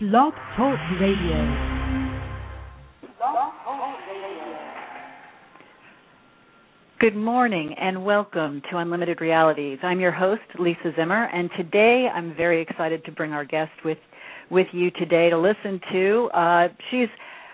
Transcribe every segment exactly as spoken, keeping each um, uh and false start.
Blog Talk Radio. Good morning and welcome to Unlimited Realities. I'm your host, Lisa Zimmer, and today I'm very excited to bring our guest with, with you today to listen to. Uh, she's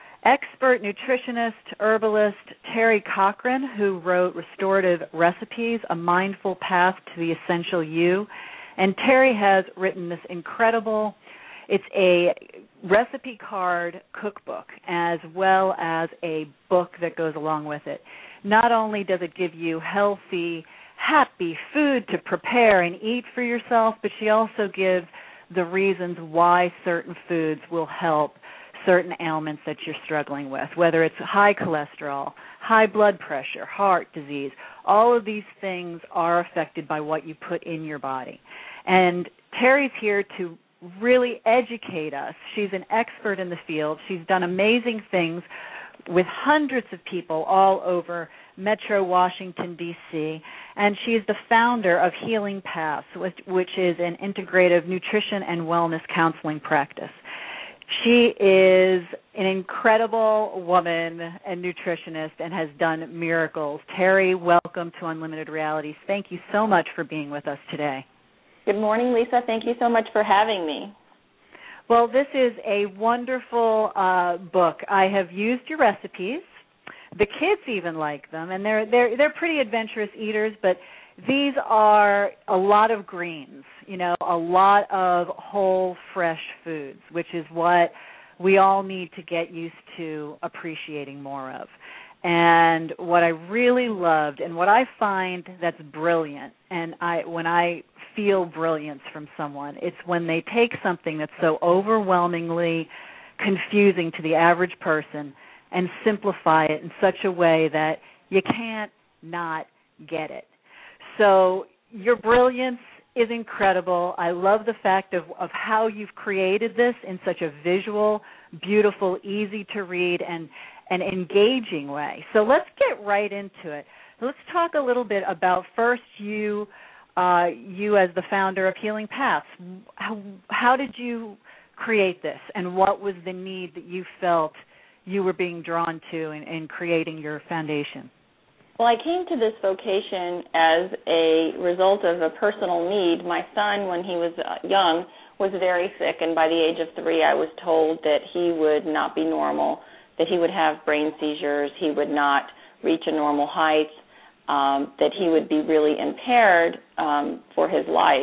expert nutritionist, herbalist Terry Cochran, who wrote Restorative Recipes, A Mindful Path to the Essential You. And Terry has written this incredible, it's a recipe card cookbook as well as a book that goes along with it. Not only does it give you healthy, happy food to prepare and eat for yourself, but she also gives the reasons why certain foods will help certain ailments that you're struggling with, whether it's high cholesterol, high blood pressure, heart disease. All of these things are affected by what you put in your body. And Terry's here to really educate us. She's an expert in the field. She's done amazing things with hundreds of people all over Metro Washington, D C, and she's the founder of Healing Paths, which, which is an integrative nutrition and wellness counseling practice. She is an incredible woman and nutritionist and has done miracles. Terry, welcome to Unlimited Realities. Thank you so much for being with us today. Good morning, Lisa. Thank you so much for having me. Well, this is a wonderful uh, book. I have used your recipes. The kids even like them, and they're they're they're pretty adventurous eaters. But these are a lot of greens, you know, a lot of whole, fresh foods, which is what we all need to get used to appreciating more of. And what I really loved, and what I find that's brilliant, and I when I feel brilliance from someone, it's when they take something that's so overwhelmingly confusing to the average person and simplify it in such a way that you can't not get it. So your brilliance is incredible. I love the fact of, of how you've created this in such a visual, beautiful, easy to read, and an engaging way. So let's get right into it. Let's talk a little bit about first you, uh, you as the founder of Healing Paths. How, how did you create this, and what was the need that you felt you were being drawn to in, in creating your foundation? Well, I came to this vocation as a result of a personal need. My son, when he was young, was very sick, and by the age of three, I was told that he would not be normal, that he would have brain seizures, he would not reach a normal height, um, that he would be really impaired um, for his life.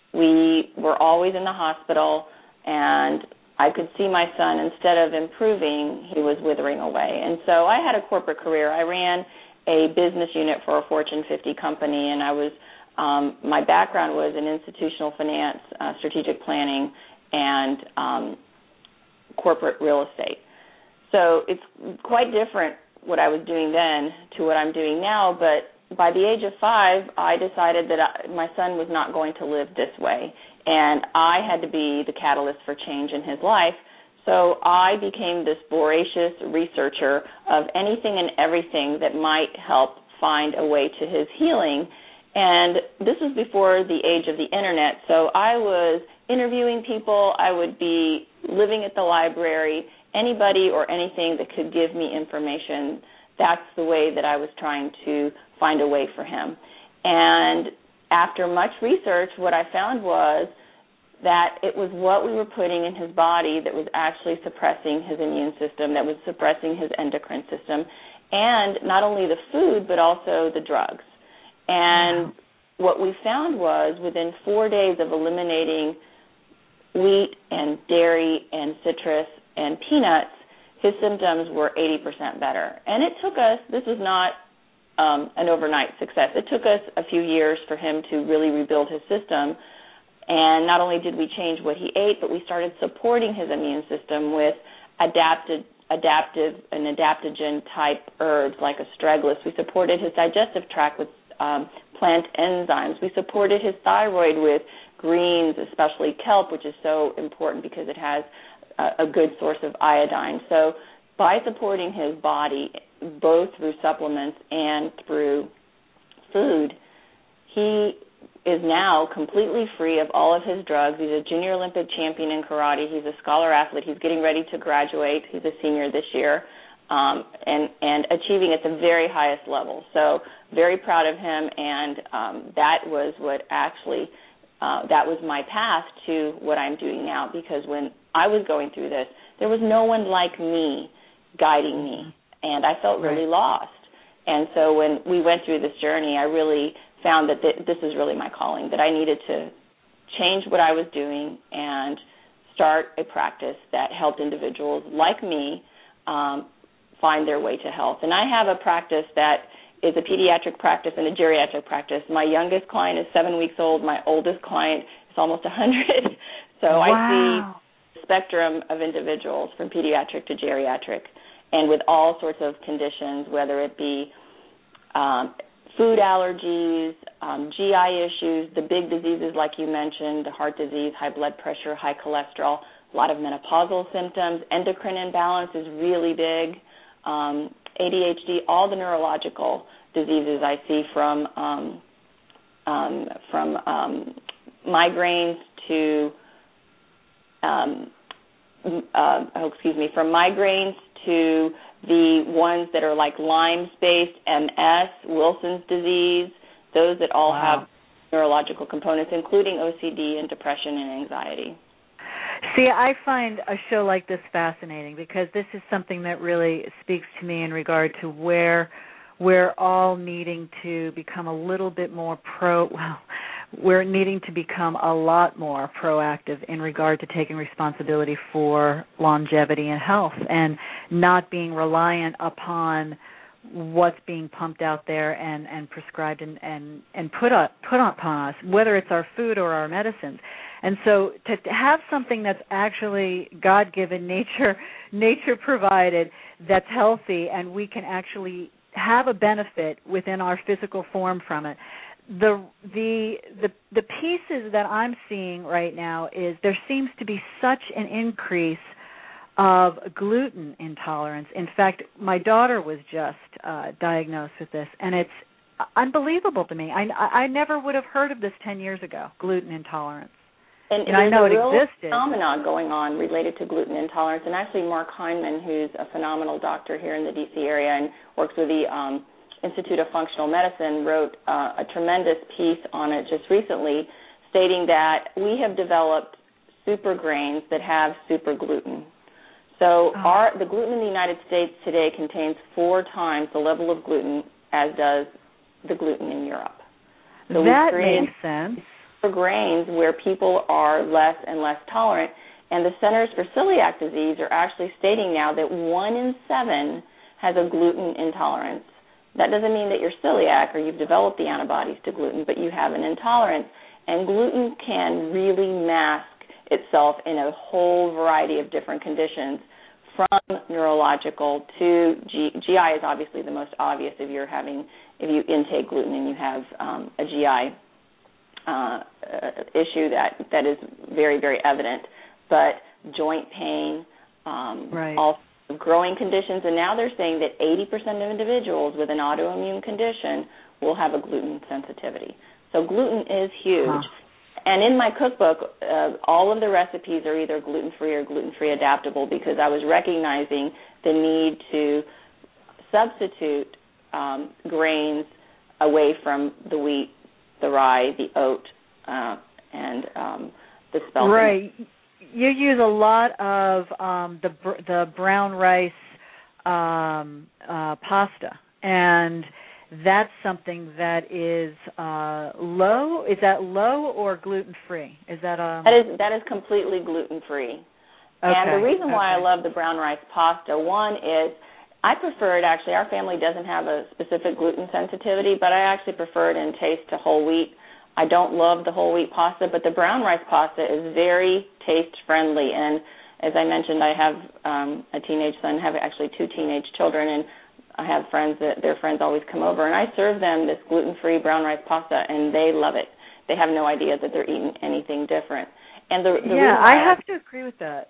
We were always in the hospital, and I could see my son, instead of improving, he was withering away. And so I had a corporate career. I ran a business unit for a Fortune fifty company, and I was um, my background was in institutional finance, uh, strategic planning, and um, corporate real estate. So it's quite different what I was doing then to what I'm doing now, but by the age of five, I decided that I, my son was not going to live this way, and I had to be the catalyst for change in his life. So I became this voracious researcher of anything and everything that might help find a way to his healing. And this was before the age of the Internet, so I was interviewing people. I would be living at the library, anybody or anything that could give me information. That's the way that I was trying to find a way for him. And after much research, what I found was that it was what we were putting in his body that was actually suppressing his immune system, that was suppressing his endocrine system, and not only the food, but also the drugs. And what we found was within four days of eliminating wheat and dairy and citrus and peanuts, his symptoms were eighty percent better. And it took us, this was not um, an overnight success, it took us a few years for him to really rebuild his system. And not only did we change what he ate, but we started supporting his immune system with adapted, adaptive and adaptogen-type herbs like astragalus. We supported his digestive tract with um, plant enzymes. We supported his thyroid with greens, especially kelp, which is so important because it has a, a good source of iodine. So by supporting his body, both through supplements and through food, he is now completely free of all of his drugs. He's a junior Olympic champion in karate. He's a scholar athlete. He's getting ready to graduate. He's a senior this year, um, and, and achieving at the very highest level. So very proud of him, and um, that was what actually, uh, that was my path to what I'm doing now, because when I was going through this, there was no one like me guiding me, and I felt really right. lost. And so when we went through this journey, I really found that th- this is really my calling, that I needed to change what I was doing and start a practice that helped individuals like me um, find their way to health. And I have a practice that is a pediatric practice and a geriatric practice. My youngest client is seven weeks old. My oldest client is almost one hundred. So wow. I see the spectrum of individuals from pediatric to geriatric, and with all sorts of conditions, whether it be um, food allergies, um, G I issues, the big diseases like you mentioned, heart disease, high blood pressure, high cholesterol, a lot of menopausal symptoms, endocrine imbalance is really big, um, A D H D, all the neurological diseases I see from um, um, from um, migraines to um, uh, oh, excuse me, from migraines to the ones that are like Lyme-based M S, Wilson's disease, those that all wow. have neurological components, including O C D and depression and anxiety. See, I find a show like this fascinating because this is something that really speaks to me in regard to where we're all needing to become a little bit more pro, well, we're needing to become a lot more proactive in regard to taking responsibility for longevity and health and not being reliant upon what's being pumped out there and, and prescribed and, and, and put, up, put upon us, whether it's our food or our medicines. And so to, to have something that's actually God-given, nature, nature provided, that's healthy, and we can actually have a benefit within our physical form from it. The the the the pieces that I'm seeing right now is there seems to be such an increase of gluten intolerance. In fact, my daughter was just uh, diagnosed with this, and it's unbelievable to me. I, I never would have heard of this ten years ago, gluten intolerance. And, and I know a it real existed. phenomenon going on related to gluten intolerance, and actually Mark Heinemann, who's a phenomenal doctor here in the D C area and works with the um, Institute of Functional Medicine, wrote uh, a tremendous piece on it just recently, stating that we have developed super grains that have super gluten. So oh. our, the gluten in the United States today contains four times the level of gluten as does the gluten in Europe. So that makes sense. Super grains where people are less and less tolerant, and the Centers for Celiac Disease are actually stating now that one in seven has a gluten intolerance. That doesn't mean that you're celiac or you've developed the antibodies to gluten, but you have an intolerance. And gluten can really mask itself in a whole variety of different conditions, from neurological to G, GI is obviously the most obvious if you're having, if you intake gluten and you have um, a G I uh, issue that, that is very, very evident. But joint pain, um, right. all growing conditions, and now they're saying that eighty percent of individuals with an autoimmune condition will have a gluten sensitivity. So gluten is huge. Huh. And in my cookbook, uh, all of the recipes are either gluten-free or gluten-free adaptable because I was recognizing the need to substitute um, grains away from the wheat, the rye, the oat, uh, and um, the spelling. Right. You use a lot of um, the the brown rice um, uh, pasta, and that's something that is uh, low. Is that low or gluten free? Is that um? That is that is completely gluten free. Okay. And the reason why okay. I love the brown rice pasta, one is I prefer it. Actually, our family doesn't have a specific gluten sensitivity, but I actually prefer it in taste to whole wheat. I don't love the whole wheat pasta, but the brown rice pasta is very taste friendly. And as I mentioned, I have um, a teenage son, have actually two teenage children, and I have friends that their friends always come over, and I serve them this gluten-free brown rice pasta, and they love it. They have no idea that they're eating anything different. And the, the yeah, I have to agree with that.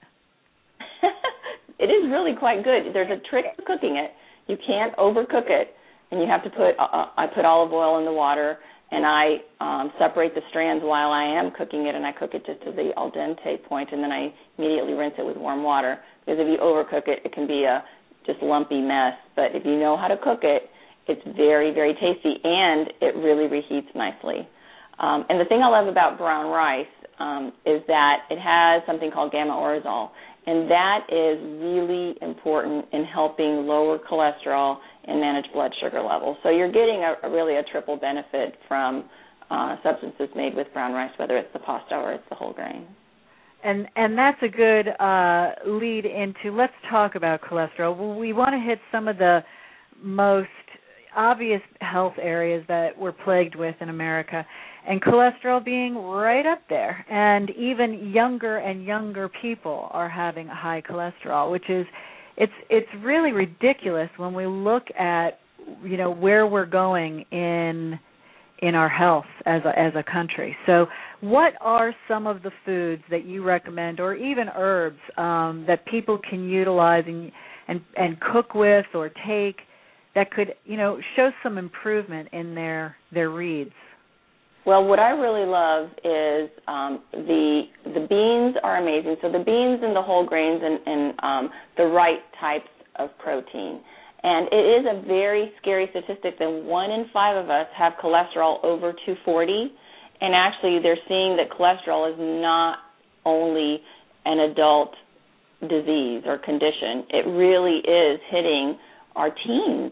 It is really quite good. There's a trick to cooking it. You can't overcook it, and you have to put uh, I put olive oil in the water. and I um, separate the strands while I am cooking it, and I cook it just to the al dente point, and then I immediately rinse it with warm water. Because if you overcook it, it can be a just lumpy mess. But if you know how to cook it, it's very, very tasty, and it really reheats nicely. Um, and the thing I love about brown rice um, is that it has something called gamma-oryzole, and that is really important in helping lower cholesterol and manage blood sugar levels. So you're getting a, a really a triple benefit from uh, substances made with brown rice, whether it's the pasta or it's the whole grain. And and that's a good uh, lead into, let's talk about cholesterol. Well, we want to hit some of the most obvious health areas that we're plagued with in America, and cholesterol being right up there. And even younger and younger people are having high cholesterol, which is, it's it's really ridiculous when we look at, you know, where we're going in in our health as a, as a country. So what are some of the foods that you recommend, or even herbs, um, that people can utilize and, and and cook with or take that could, you know, show some improvement in their their reads? Well, what I really love is um, the the beans are amazing. So the beans and the whole grains and, and um, the right types of protein. And it is a very scary statistic that one in five of us have cholesterol over two forty. And actually they're seeing that cholesterol is not only an adult disease or condition. It really is hitting our teens.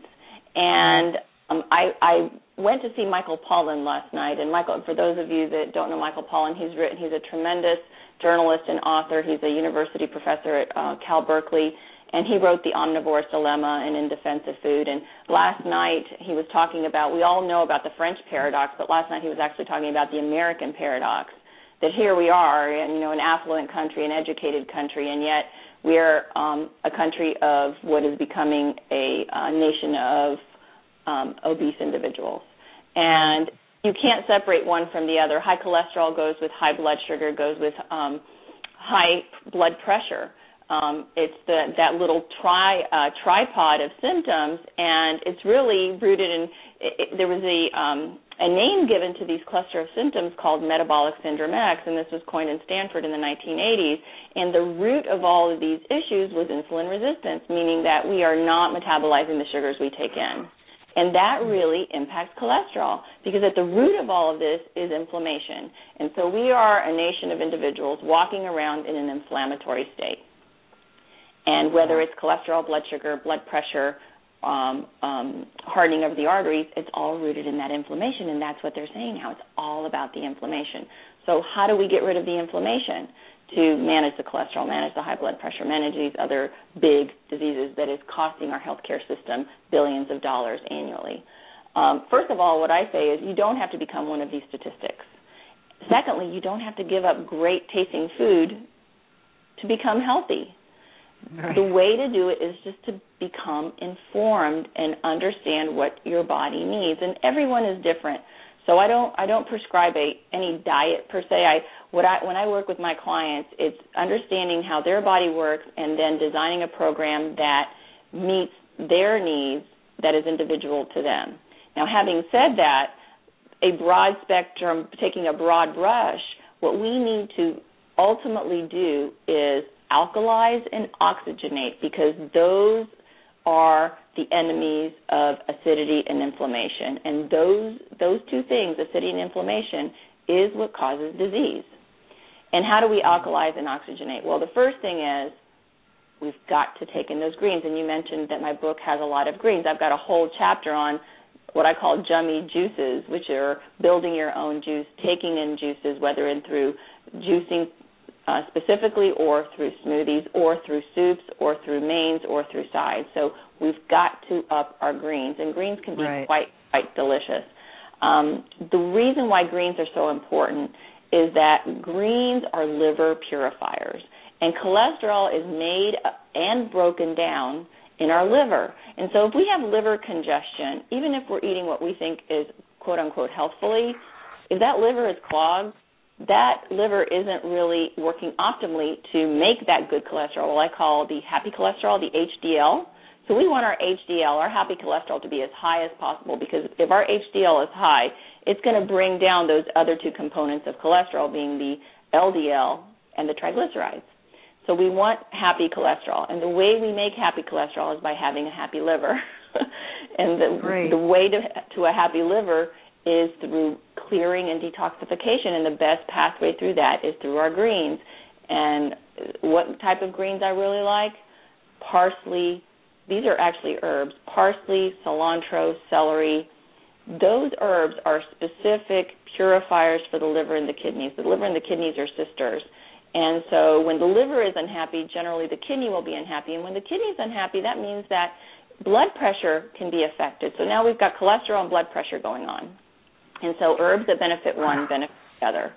And um, I, I went to see Michael Pollan last night. And Michael, for those of you that don't know Michael Pollan, he's written, he's a tremendous journalist and author. He's a university professor at uh, Cal Berkeley. And he wrote The Omnivore's Dilemma and In Defense of Food. And last night he was talking about, we all know about the French paradox, but last night he was actually talking about the American paradox, that here we are, in, you know, an affluent country, an educated country, and yet we are um, a country of what is becoming a, a nation of um, obese individuals. And you can't separate one from the other. High cholesterol goes with high blood sugar, goes with um, high blood pressure. Um, it's the, that little tri, uh, tripod of symptoms, and it's really rooted in, it, it, there was a, um, a name given to these cluster of symptoms called metabolic syndrome X, and this was coined in Stanford in the nineteen eighties, and the root of all of these issues was insulin resistance, meaning that we are not metabolizing the sugars we take in. And that really impacts cholesterol, because at the root of all of this is inflammation. And so we are a nation of individuals walking around in an inflammatory state. And whether it's cholesterol, blood sugar, blood pressure, um, um, hardening of the arteries, it's all rooted in that inflammation, and that's what they're saying now. It's all about the inflammation. So how do we get rid of the inflammation to manage the cholesterol, manage the high blood pressure, manage these other big diseases that is costing our healthcare system billions of dollars annually? Um, first of all, what I say is you don't have to become one of these statistics. Secondly, you don't have to give up great tasting food to become healthy. Right. The way to do it is just to become informed and understand what your body needs, and everyone is different. So I don't I don't prescribe a any diet per se. I what I when I work with my clients, it's understanding how their body works and then designing a program that meets their needs that is individual to them. Now, having said that, a broad spectrum, taking a broad brush, what we need to ultimately do is alkalize and oxygenate, because those are the enemies of acidity and inflammation. And those those two things, acidity and inflammation, is what causes disease. And how do we alkalize and oxygenate? Well, the first thing is we've got to take in those greens. And you mentioned that my book has a lot of greens. I've got a whole chapter on what I call Jummy juices, which are building your own juice, taking in juices, whether in through juicing Uh, specifically, or through smoothies, or through soups, or through mains, or through sides. So we've got to up our greens, and greens can be right. quite, quite delicious. Um, the reason why greens are so important is that greens are liver purifiers, and cholesterol is made and broken down in our liver. And so if we have liver congestion, even if we're eating what we think is quote-unquote healthfully, if that liver is clogged, that liver isn't really working optimally to make that good cholesterol, what I call the happy cholesterol, the H D L. So we want our H D L, our happy cholesterol, to be as high as possible, because if our H D L is high, it's going to bring down those other two components of cholesterol, being the L D L and the triglycerides. So we want happy cholesterol, and the way we make happy cholesterol is by having a happy liver. and the, the way to, to a happy liver is through clearing and detoxification, and the best pathway through that is through our greens. And what type of greens I really like? Parsley. These are actually herbs. Parsley, cilantro, celery. Those herbs are specific purifiers for the liver and the kidneys. The liver and the kidneys are sisters. And so when the liver is unhappy, generally the kidney will be unhappy. And when the kidney is unhappy, that means that blood pressure can be affected. So now we've got cholesterol and blood pressure going on. And so herbs that benefit one benefit the other.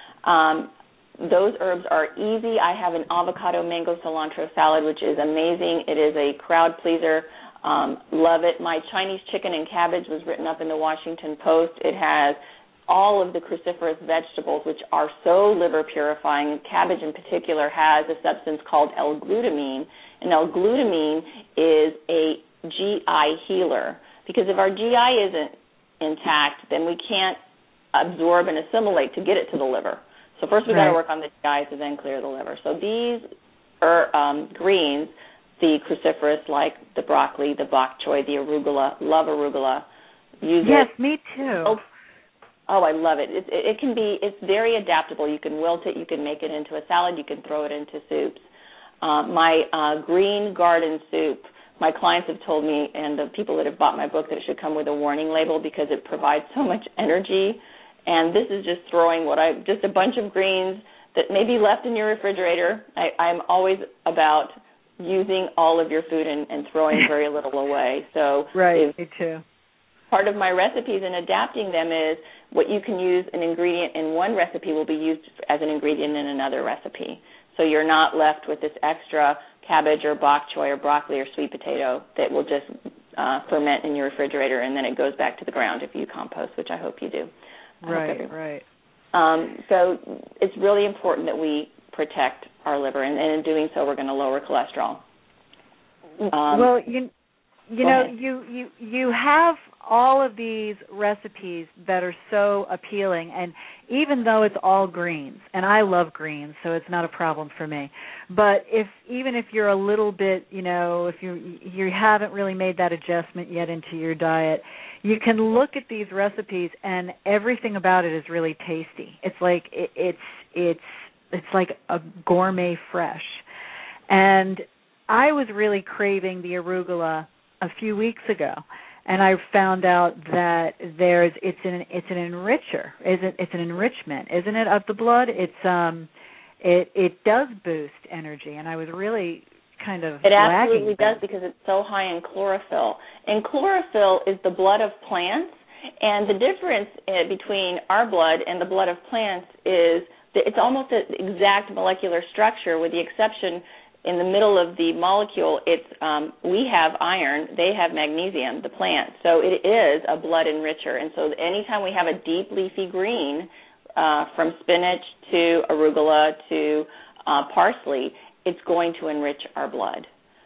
Um, those herbs are easy. I have an avocado mango cilantro salad, which is amazing. It is a crowd pleaser. Um, love it. My Chinese chicken and cabbage was written up in the Washington Post. It has all of the cruciferous vegetables, which are so liver purifying. Cabbage in particular has a substance called L-glutamine, and L-glutamine is a G I healer, because if our G I isn't intact, then we can't absorb and assimilate to get it to the liver. So first we've right. got to work on the G I to then clear the liver. So these are um, greens, the cruciferous, like the broccoli, the bok choy, the arugula. Love arugula. Use yes, it. me too. Oh, oh, I love it. It, it. It can be, it's very adaptable. You can wilt it, you can make it into a salad, you can throw it into soups. Uh, my uh, green garden soup, my clients have told me, and the people that have bought my book, that it should come with a warning label because it provides so much energy. And this is just throwing what I, just a bunch of greens that may be left in your refrigerator. I, I'm always about using all of your food and, and throwing very little away. So right, if, me too. Part of my recipes and adapting them is what you can use an ingredient in one recipe will be used as an ingredient in another recipe. So you're not left with this extra cabbage or bok choy or broccoli or sweet potato that will just uh, ferment in your refrigerator, and then it goes back to the ground if you compost, which I hope you do. I right, right. Um, so it's really important that we protect our liver, and, and in doing so, we're going to lower cholesterol. Um, well, you you know, ahead. you, you you have all of these recipes that are so appealing, and even though it's all greens, and I love greens, so it's not a problem for me. But if even if you're a little bit, you know, if you you haven't really made that adjustment yet into your diet, you can look at these recipes, and everything about it is really tasty. It's like it, it's it's it's like a gourmet fresh. And I was really craving the arugula a few weeks ago, and I found out that there's it's an it's an enricher, isn't it's an enrichment, isn't it, of the blood? It's um it it does boost energy, and I was really kind of it absolutely there. does, because it's so high in chlorophyll. And chlorophyll is the blood of plants, and the difference uh, between our blood and the blood of plants is that it's almost an exact molecular structure, with the exception in the middle of the molecule, it's um, we have iron, they have magnesium, the plant. So it is a blood enricher. And so anytime we have a deep leafy green, uh, from spinach to arugula to uh, parsley, it's going to enrich our blood.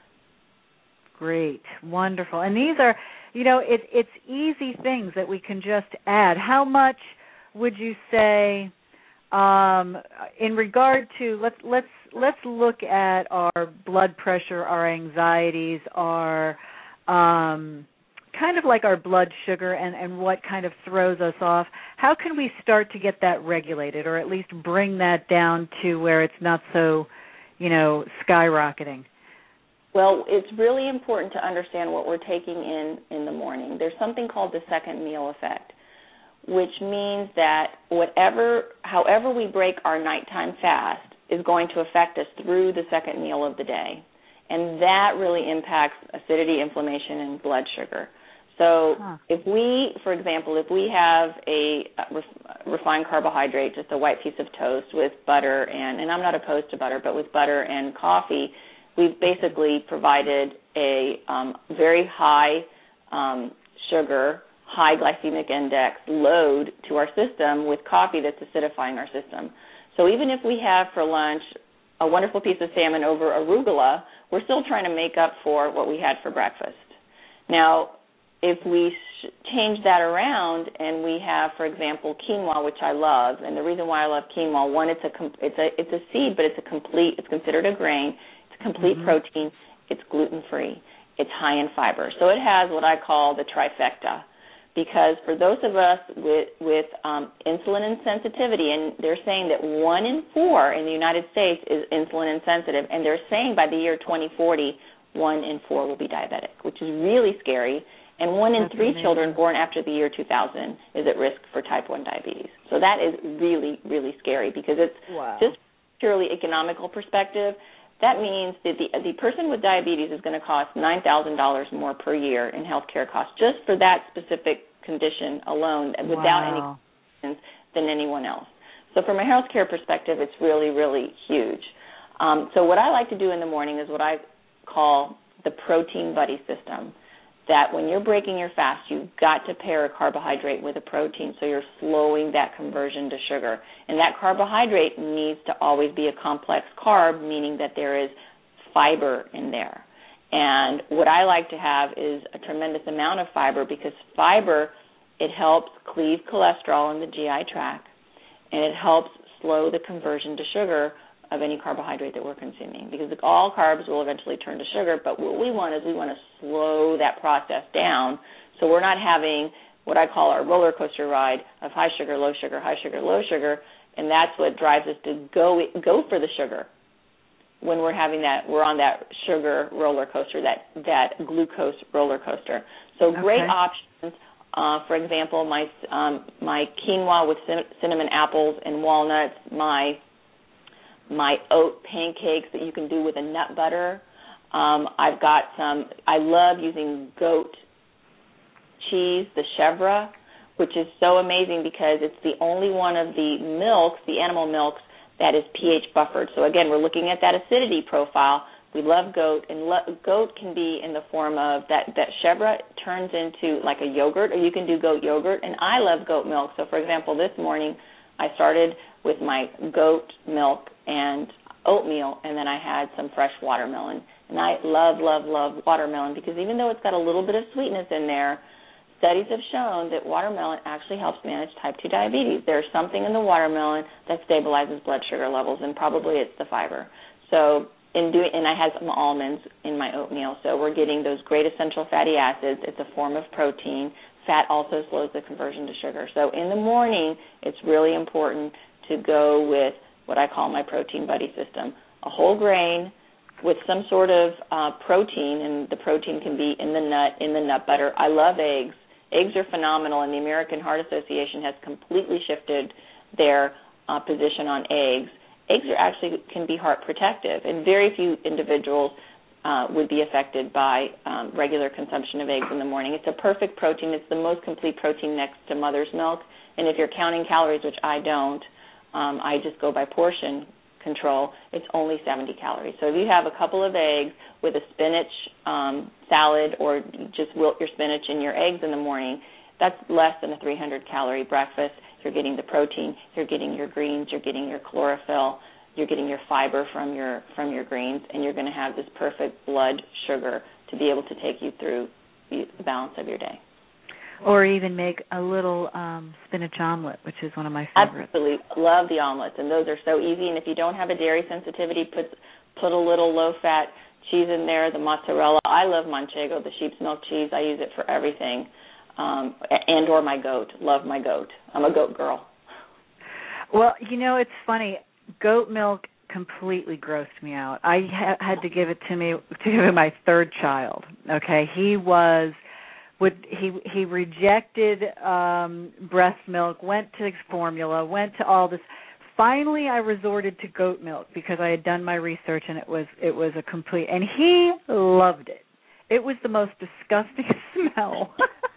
Great, wonderful. And these are, you know, it, it's easy things that we can just add. How much would you say, um, in regard to, let's let's let's look at our blood pressure, our anxieties, our um, kind of like our blood sugar, and, and what kind of throws us off. How can we start to get that regulated, or at least bring that down to where it's not so, you know, skyrocketing? Well, it's really important to understand what we're taking in in the morning. There's something called the second meal effect, which means that whatever, however we break our nighttime fast is going to affect us through the second meal of the day. And that really impacts acidity, inflammation, and blood sugar. So huh. if we, for example, if we have a refined carbohydrate, just a white piece of toast with butter, and, and I'm not opposed to butter, but with butter and coffee, we've basically provided a um, very high um, sugar, high glycemic index load to our system with coffee that's acidifying our system. So even if we have for lunch a wonderful piece of salmon over arugula, we're still trying to make up for what we had for breakfast. Now, if we sh- change that around and we have, for example, quinoa, which I love, and the reason why I love quinoa, one, it's a com- it's a it's a seed, but it's a complete, it's considered a grain. It's a complete mm-hmm. protein. It's gluten-free. It's high in fiber. So it has what I call the trifecta. Because for those of us with, with um, insulin insensitivity, and they're saying that one in four in the United States is insulin insensitive, and they're saying by the year twenty forty, one in four will be diabetic, which is really scary. And one in That's three amazing. Children born after the year two thousand is at risk for type one diabetes. So that is really, really scary because it's wow. just purely economical perspective. That means that the the person with diabetes is going to cost nine thousand dollars more per year in health care costs just for that specific condition alone without wow. any questions than anyone else. So from a health care perspective, it's really, really huge. Um, so what I like to do in the morning is what I call the protein buddy system, that when you're breaking your fast, you've got to pair a carbohydrate with a protein so you're slowing that conversion to sugar. And that carbohydrate needs to always be a complex carb, meaning that there is fiber in there. And what I like to have is a tremendous amount of fiber because fiber, it helps cleave cholesterol in the G I tract, and it helps slow the conversion to sugar of any carbohydrate that we're consuming, because all carbs will eventually turn to sugar, but what we want is we want to slow that process down so we're not having what I call our roller coaster ride of high sugar, low sugar, high sugar, low sugar, and that's what drives us to go go for the sugar when we're having that, we're on that sugar roller coaster, that, that glucose roller coaster. So great okay. options. Uh, for example, my um, my quinoa with cinnamon apples and walnuts, my my oat pancakes that you can do with a nut butter. Um, I've got some, I love using goat cheese, the chèvre, which is so amazing because it's the only one of the milks, the animal milks, that is pH buffered. So again, we're looking at that acidity profile. We love goat, and lo- goat can be in the form of that, that chèvre turns into like a yogurt, or you can do goat yogurt, and I love goat milk. So for example, this morning I started with my goat milk and oatmeal, and then I had some fresh watermelon. And I love, love, love watermelon because even though it's got a little bit of sweetness in there, studies have shown that watermelon actually helps manage type two diabetes. There's something in the watermelon that stabilizes blood sugar levels, and probably it's the fiber. So in doing, and I had some almonds in my oatmeal, so we're getting those great essential fatty acids. It's a form of protein. Fat also slows the conversion to sugar. So in the morning, it's really important to go with what I call my protein buddy system, a whole grain with some sort of uh, protein, and the protein can be in the nut, in the nut butter. I love eggs. Eggs are phenomenal, and the American Heart Association has completely shifted their uh, position on eggs. Eggs are actually can be heart protective, and very few individuals uh, would be affected by um, regular consumption of eggs in the morning. It's a perfect protein. It's the most complete protein next to mother's milk, and if you're counting calories, which I don't, um, I just go by portion control, it's only seventy calories. So if you have a couple of eggs with a spinach um, salad, or just wilt your spinach in your eggs in the morning, that's less than a three hundred calorie breakfast. You're getting the protein, you're getting your greens, you're getting your chlorophyll, you're getting your fiber from your from your greens, and you're going to have this perfect blood sugar to be able to take you through the balance of your day. Or even make a little um, spinach omelet, which is one of my favorites. Absolutely. Love the omelets, and those are so easy. And if you don't have a dairy sensitivity, put put a little low-fat cheese in there, the mozzarella. I love Manchego, the sheep's milk cheese. I use it for everything, um, and or my goat. Love my goat. I'm a goat girl. Well, you know, it's funny. Goat milk completely grossed me out. I ha- had to give it to me to give it my third child. Okay, he was... Would he he rejected um, breast milk, went to formula, went to all this. Finally, I resorted to goat milk because I had done my research, and it was it was a complete. And he loved it. It was the most disgusting smell.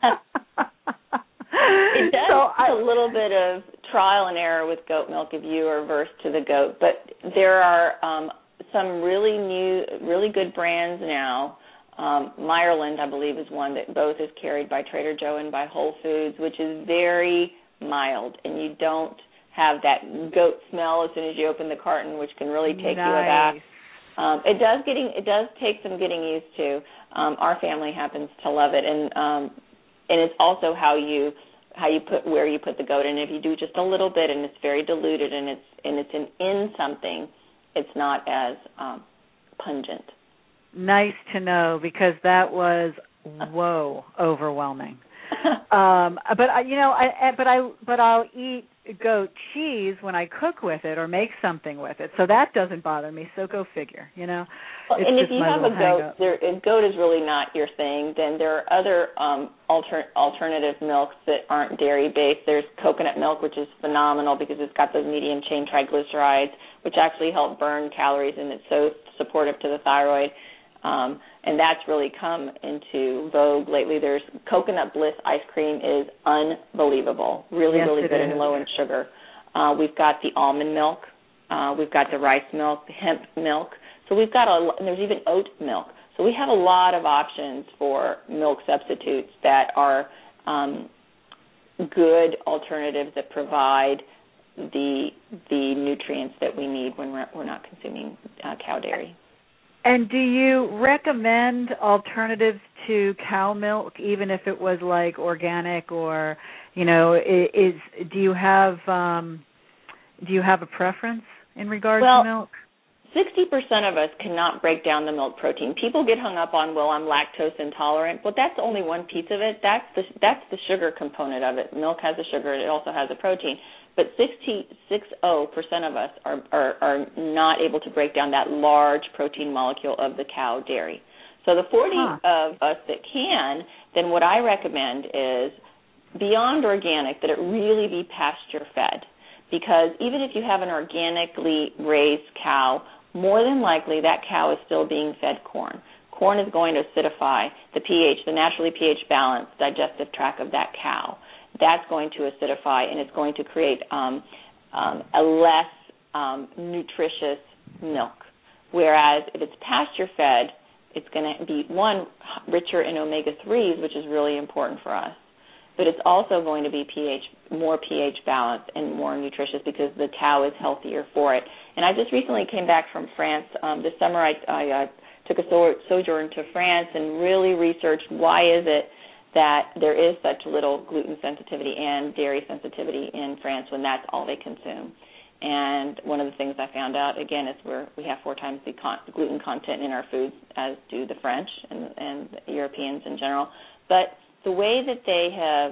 It does so take I, a little bit of trial and error with goat milk if you are versed to the goat, but there are um, some really new, really good brands now. Um, Meyerland, I believe, is one that both is carried by Trader Joe and by Whole Foods, which is very mild, and you don't have that goat smell as soon as you open the carton, which can really take nice. you aback. Um, it does getting it does take some getting used to. Um, our family happens to love it, and um, and it's also how you how you put where you put the goat. And if you do just a little bit, and it's very diluted, and it's and it's in, in something, it's not as um, pungent. Nice to know, because that was whoa overwhelming. um, but I, you know, I but I but I'll eat goat cheese when I cook with it or make something with it, so that doesn't bother me. So go figure, you know. Well, it's and if just you my have a goat, hang-up. there, if goat is really not your thing, then there are other um, alter, alternative milks that aren't dairy based. There's coconut milk, which is phenomenal because it's got those medium chain triglycerides, which actually help burn calories, and it's so supportive to the thyroid. Um, and that's really come into vogue lately. There's Coconut Bliss ice cream is unbelievable, really, yes, really good is. and low in sugar. Uh, we've got the almond milk. Uh, we've got the rice milk, the hemp milk. So we've got a, and there's even oat milk. So we have a lot of options for milk substitutes that are um, good alternatives that provide the the nutrients that we need when we're, we're not consuming uh, cow dairy. And do you recommend alternatives to cow milk, even if it was like organic, or, you know, is do you have um, do you have a preference in regards well, to milk? sixty percent of us cannot break down the milk protein. People get hung up on, well, I'm lactose intolerant, but that's only one piece of it. That's the that's the sugar component of it. Milk has a sugar, it also has a protein. But sixty-six percent of us are, are, are not able to break down that large protein molecule of the cow dairy. So the forty huh. of us that can, then what I recommend is beyond organic, that it really be pasture-fed. Because even if you have an organically raised cow, more than likely that cow is still being fed corn. Corn is going to acidify the pH, the naturally pH balanced digestive tract of that cow. That's going to acidify, and it's going to create um, um, a less um, nutritious milk. Whereas if it's pasture-fed, it's going to be, one, richer in omega threes, which is really important for us. But it's also going to be pH, more pH balanced and more nutritious because the cow is healthier for it. And I just recently came back from France. Um, this summer I, I uh, took a so- sojourn to France and really researched why is it that there is such little gluten sensitivity and dairy sensitivity in France when that's all they consume. And one of the things I found out, again, is we're, we have four times the con- gluten content in our foods, as do the French and, and the Europeans in general. But the way that they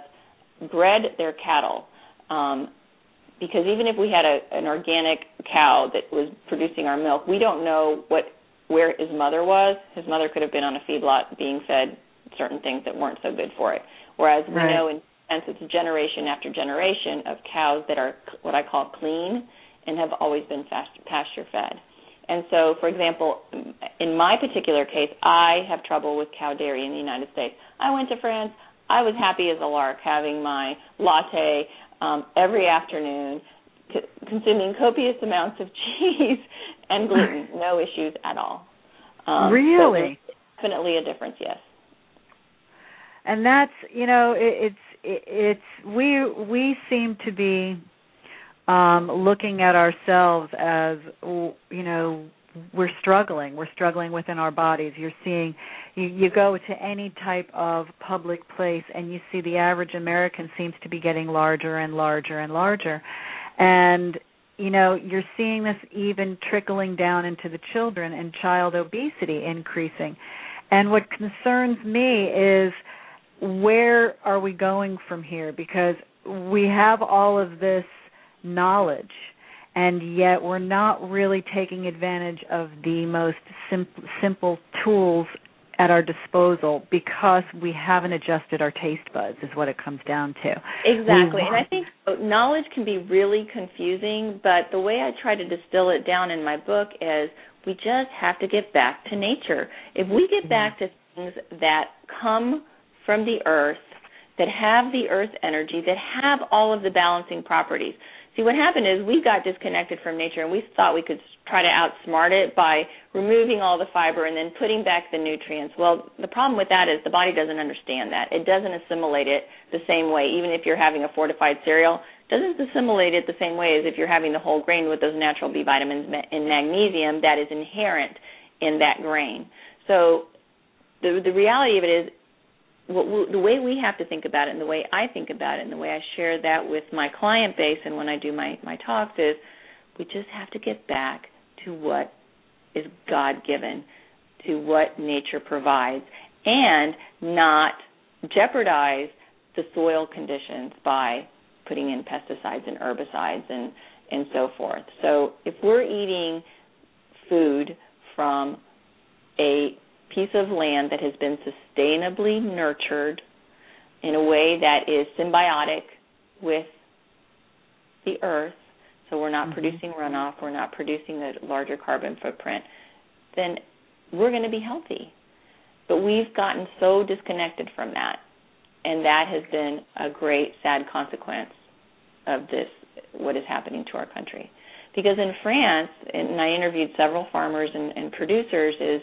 have bred their cattle, um, because even if we had a, an organic cow that was producing our milk, we don't know what where his mother was. His mother could have been on a feedlot being fed certain things that weren't so good for it. Whereas we right. know, in sense, it's generation after generation of cows that are what I call clean and have always been pasture-fed. And so, for example, in my particular case, I have trouble with cow dairy in the United States. I went to France. I was happy as a lark having my latte um, every afternoon, c- consuming copious amounts of cheese and gluten. No issues at all. Um, really? So definitely a difference, yes. And that's, you know, it, it's it, it's we we seem to be um, looking at ourselves as, you know, we're struggling. We're struggling within our bodies. You're seeing, you, you go to any type of public place and you see the average American seems to be getting larger and larger and larger. And, you know, you're seeing this even trickling down into the children and child obesity increasing. And what concerns me is, where are we going from here? Because we have all of this knowledge, and yet we're not really taking advantage of the most simple, simple tools at our disposal because we haven't adjusted our taste buds, is what it comes down to. Exactly. And I think knowledge can be really confusing, but the way I try to distill it down in my book is we just have to get back to nature. If we get back to things that come from the earth, that have the earth energy, that have all of the balancing properties. See, what happened is we got disconnected from nature and we thought we could try to outsmart it by removing all the fiber and then putting back the nutrients. Well, the problem with that is the body doesn't understand that. It doesn't assimilate it the same way. Even if you're having a fortified cereal, it doesn't assimilate it the same way as if you're having the whole grain with those natural B vitamins and magnesium that is inherent in that grain. So the the reality of it is, what we, the way we have to think about it, and the way I think about it, and the way I share that with my client base, and when I do my my talks, is we just have to get back to what is God-given, to what nature provides, and not jeopardize the soil conditions by putting in pesticides and herbicides and, and so forth. So if we're eating food from a piece of land that has been sustainably nurtured in a way that is symbiotic with the earth, so we're not mm-hmm. producing runoff, we're not producing the larger carbon footprint, then we're going to be healthy. But we've gotten so disconnected from that, and that has been a great, sad consequence of this, what is happening to our country. Because in France, and I interviewed several farmers and, and producers, is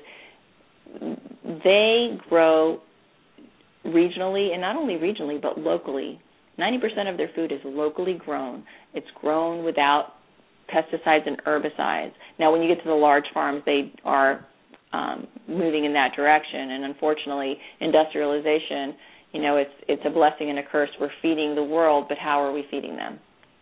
they grow regionally, and not only regionally, but locally. ninety percent of their food is locally grown. It's grown without pesticides and herbicides. Now, when you get to the large farms, they are um, moving in that direction, and unfortunately, industrialization, you know, it's it's a blessing and a curse. We're feeding the world, but how are we feeding them?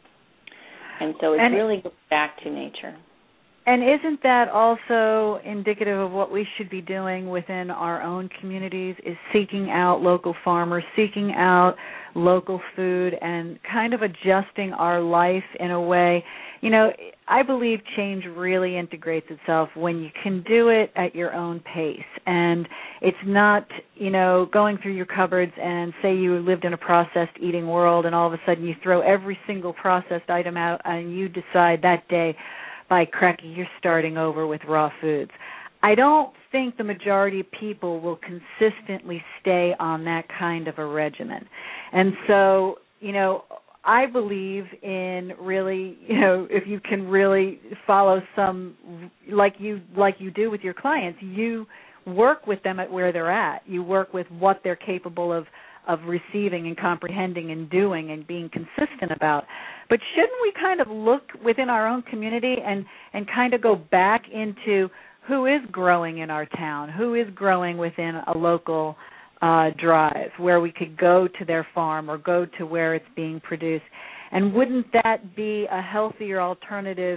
And so it's and really goes back to nature. And isn't that also indicative of what we should be doing within our own communities, is seeking out local farmers, seeking out local food, and kind of adjusting our life in a way? You know, I believe change really integrates itself when you can do it at your own pace. And it's not, you know, going through your cupboards and say you lived in a processed eating world and all of a sudden you throw every single processed item out and you decide that day, by cracky, you're starting over with raw foods. I don't think the majority of people will consistently stay on that kind of a regimen. And so, you know, I believe in really, you know, if you can really follow some, like you like you do with your clients, you work with them at where they're at. You work with what they're capable of of receiving and comprehending and doing and being consistent about. But shouldn't we kind of look within our own community and, and kind of go back into who is growing in our town, who is growing within a local uh, drive where we could go to their farm or go to where it's being produced? And wouldn't that be a healthier alternative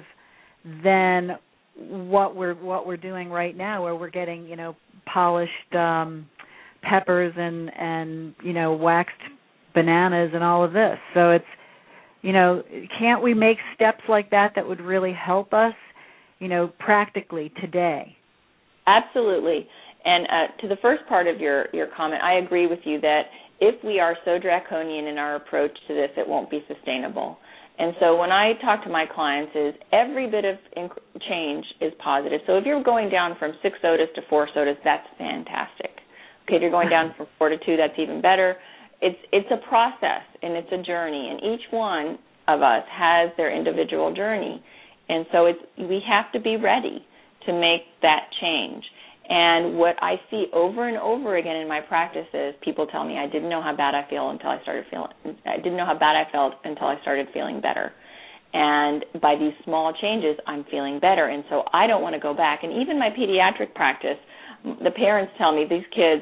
than what we're what we're doing right now, where we're getting, you know, polished um peppers and, and, you know, waxed bananas and all of this? So it's, you know, can't we make steps like that that would really help us, you know, practically today? Absolutely. And uh, to the first part of your, your comment, I agree with you that if we are so draconian in our approach to this, it won't be sustainable. And so when I talk to my clients, is every bit of inc- change is positive. So if you're going down from six sodas to four sodas, that's fantastic. Okay, if you're going down from four to two, that's even better. It's it's a process, and it's a journey, and each one of us has their individual journey. And so it's we have to be ready to make that change. And what I see over and over again in my practice is people tell me, I didn't know how bad I feel until I started feeling, I didn't know how bad I felt until I started feeling better. And by these small changes, I'm feeling better. And so I don't want to go back. And even my pediatric practice, the parents tell me these kids,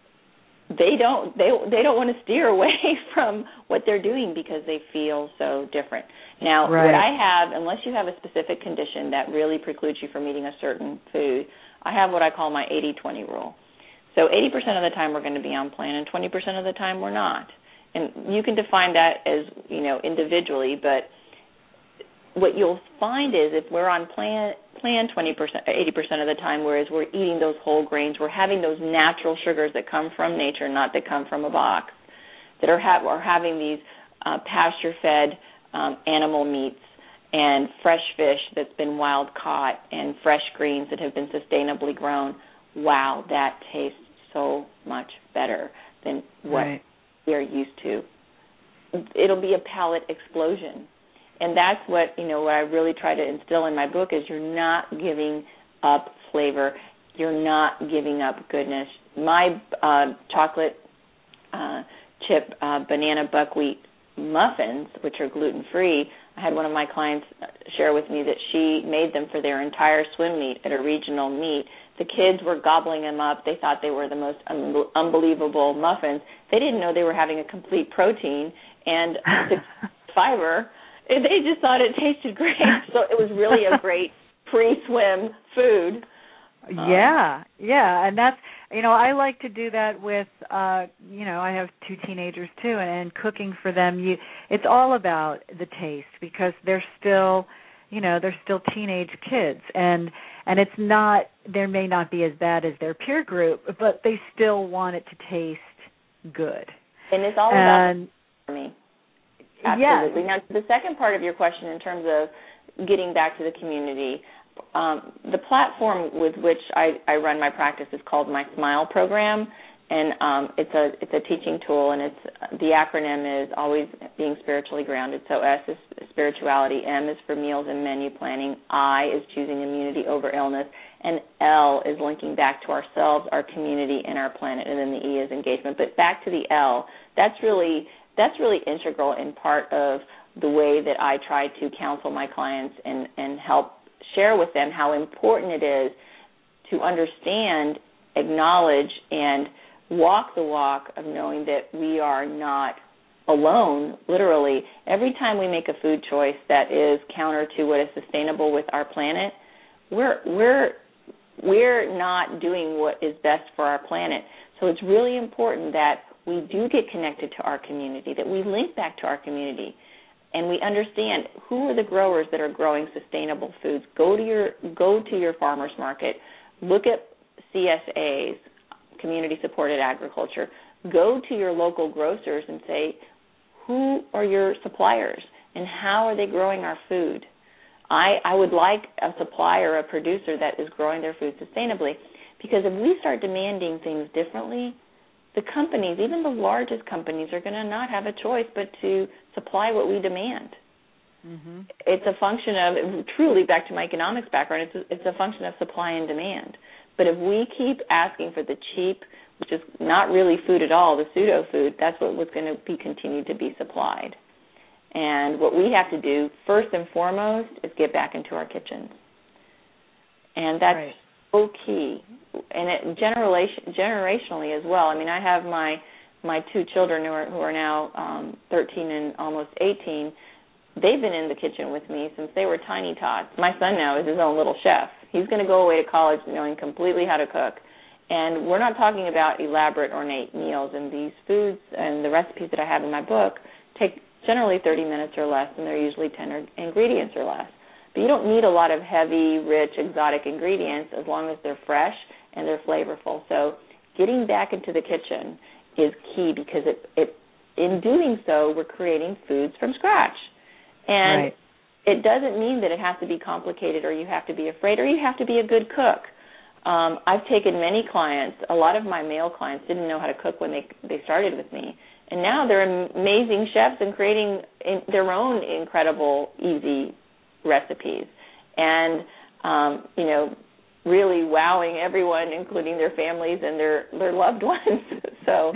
they don't they they don't want to steer away from what they're doing because they feel so different. Now, right. What I have, unless you have a specific condition that really precludes you from eating a certain food, I have what I call my eighty twenty rule. So eighty percent of the time we're going to be on plan, and twenty percent of the time we're not. And you can define that as, you know, individually, but what you'll find is if we're on plan, plan twenty percent, eighty percent of the time, whereas we're eating those whole grains, we're having those natural sugars that come from nature, not that come from a box, that are, ha- are having these uh, pasture-fed um, animal meats and fresh fish that's been wild caught and fresh greens that have been sustainably grown. Wow, that tastes so much better than what right. we're used to. It'll be a palate explosion. And that's what, you know, what I really try to instill in my book is you're not giving up flavor. You're not giving up goodness. My uh, chocolate uh, chip uh, banana buckwheat muffins, which are gluten-free, I had one of my clients share with me that she made them for their entire swim meet at a regional meet the kids were gobbling them up. They thought they were the most un- unbelievable muffins. They didn't know they were having a complete protein and fiber. They just thought it tasted great. So it was really a great pre-swim food. Yeah, yeah, and that's, you know, I like to do that with, uh, you know, I have two teenagers too, and, and cooking for them, you, it's all about the taste because they're still, you know, they're still teenage kids, and and it's not, there may not be as bad as their peer group, but they still want it to taste good. And it's all and, about for me. Absolutely. Yeah. Now, the second part of your question in terms of getting back to the community, um, the platform with which I, I run my practice is called My Smile Program, and um, it's a it's a teaching tool, and it's the acronym is always being spiritually grounded. So S is spirituality, M is for meals and menu planning, I is choosing immunity over illness, and L is linking back to ourselves, our community, and our planet, and then the E is engagement. But back to the L, that's really that's really integral in part of the way that I try to counsel my clients and, and help share with them how important it is to understand, acknowledge, and walk the walk of knowing that we are not alone, literally. Every time we make a food choice that is counter to what is sustainable with our planet, we're we're we're not doing what is best for our planet. So it's really important that we do get connected to our community, that we link back to our community, and we understand who are the growers that are growing sustainable foods. Go to your go to your farmers market, look at C S As, community supported agriculture. Go to your local grocers and say, who are your suppliers and how are they growing our food? I, I would like a supplier, a producer that is growing their food sustainably, because if we start demanding things differently, the companies, even the largest companies, are going to not have a choice but to supply what we demand. Mm-hmm. It's a function of, truly back to my economics background, it's a, it's a function of supply and demand. But if we keep asking for the cheap, which is not really food at all, the pseudo food, that's what was going to be continued to be supplied. And what we have to do, first and foremost, is get back into our kitchens. And that's right. So key. And it generation, generationally as well. I mean, I have my my two children who are, who are now um, thirteen and almost eighteen. They've been in the kitchen with me since they were tiny tots. My son now is his own little chef. He's going to go away to college knowing completely how to cook. And we're not talking about elaborate, ornate meals. And these foods and the recipes that I have in my book take generally thirty minutes or less, and they're usually ten ingredients or less. But you don't need a lot of heavy, rich, exotic ingredients as long as they're fresh and they're flavorful. So getting back into the kitchen is key because it, it in doing so, we're creating foods from scratch. And right. It doesn't mean that it has to be complicated or you have to be afraid or you have to be a good cook. Um, I've taken many clients, a lot of my male clients didn't know how to cook when they they started with me. And now they're amazing chefs and creating in their own incredible, easy recipes. And, um, you know, really wowing everyone, including their families and their, their loved ones. So,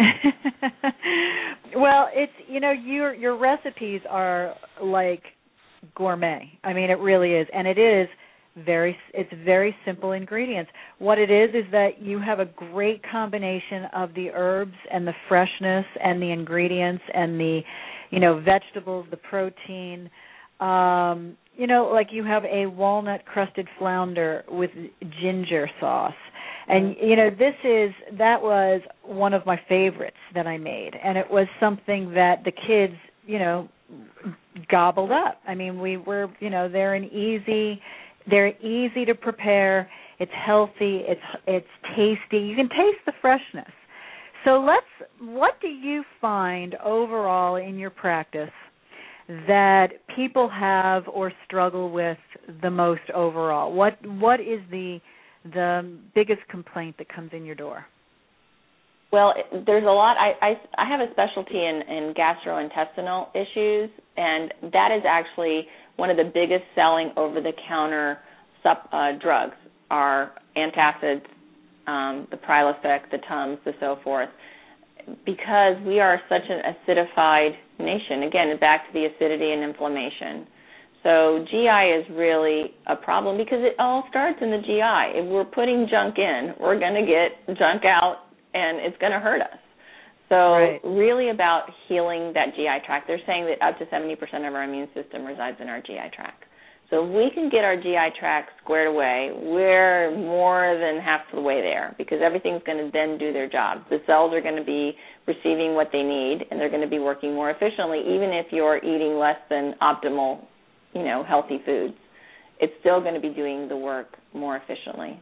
well, it's, you know, your your recipes are like gourmet. I mean, it really is. And it is very, it's very simple ingredients. What it is is that you have a great combination of the herbs and the freshness and the ingredients and the, you know, vegetables, the protein. Um, you know, like you have a walnut-crusted flounder with ginger sauce. And, you know, this is, that was one of my favorites that I made. And it was something that the kids, you know, gobbled up. I mean, we were, you know, they're an easy, they're easy to prepare. It's healthy. It's it's tasty. You can taste the freshness. So let's, what do you find overall in your practice that people have or struggle with the most overall? What what is the the biggest complaint that comes in your door? Well, there's a lot. I, I, I have a specialty in, in gastrointestinal issues, and that is actually one of the biggest selling over-the-counter sup, uh, drugs are antacids, um, the Prilosec, the Tums, the so forth, because we are such an acidified nation. Again, back to the acidity and inflammation. So G I is really a problem because it all starts in the G I. If we're putting junk in, we're going to get junk out, and it's going to hurt us. So right. really about healing that G I tract. They're saying that up to seventy percent of our immune system resides in our G I tract. So if we can get our G I tract squared away, we're more than half the way there because everything's going to then do their job. The cells are going to be receiving what they need, and they're going to be working more efficiently, even if you're eating less than optimal, you know, healthy foods. It's still going to be doing the work more efficiently.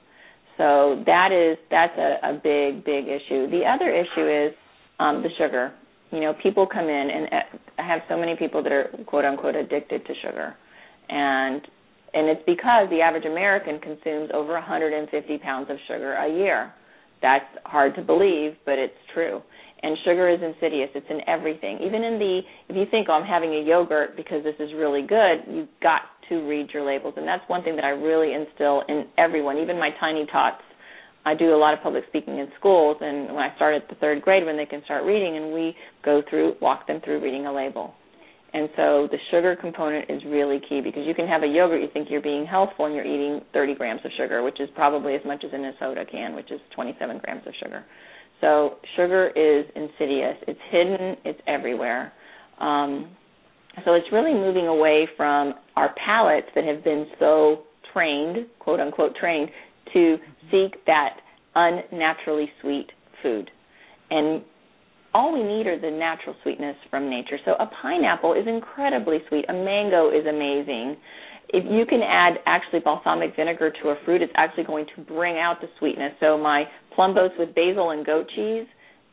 So that is that's a, a big, big issue. The other issue is um, the sugar. You know, people come in, and I have so many people that are, quote, unquote, addicted to sugar. And and it's because the average American consumes over one hundred fifty pounds of sugar a year. That's hard to believe, but it's true. And sugar is insidious. It's in everything. Even in the, if you think, oh, I'm having a yogurt because this is really good, you've got to read your labels. And that's one thing that I really instill in everyone, even my tiny tots. I do a lot of public speaking in schools, and when I start at the third grade, when they can start reading, and we go through, walk them through reading a label. And so the sugar component is really key because you can have a yogurt, you think you're being healthful, and you're eating thirty grams of sugar, which is probably as much as in a soda can, which is twenty-seven grams of sugar. So sugar is insidious. It's hidden. It's everywhere. Um, so it's really moving away from our palates that have been so trained, quote, unquote, trained, to seek that unnaturally sweet food. And all we need are the natural sweetness from nature. So a pineapple is incredibly sweet. A mango is amazing. If you can add actually balsamic vinegar to a fruit, it's actually going to bring out the sweetness. So my plum boats with basil and goat cheese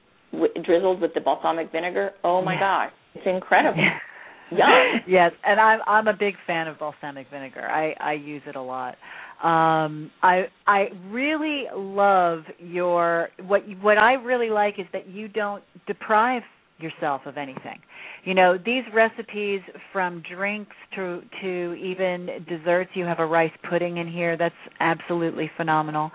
w- drizzled with the balsamic vinegar, oh, my yeah. gosh, it's incredible. Yum. Yes, and I'm I'm a big fan of balsamic vinegar. I, I use it a lot. Um, I I really love your what what I really like is that you don't deprive yourself of anything. You know, these recipes from drinks to to even desserts. You have a rice pudding in here that's absolutely phenomenal.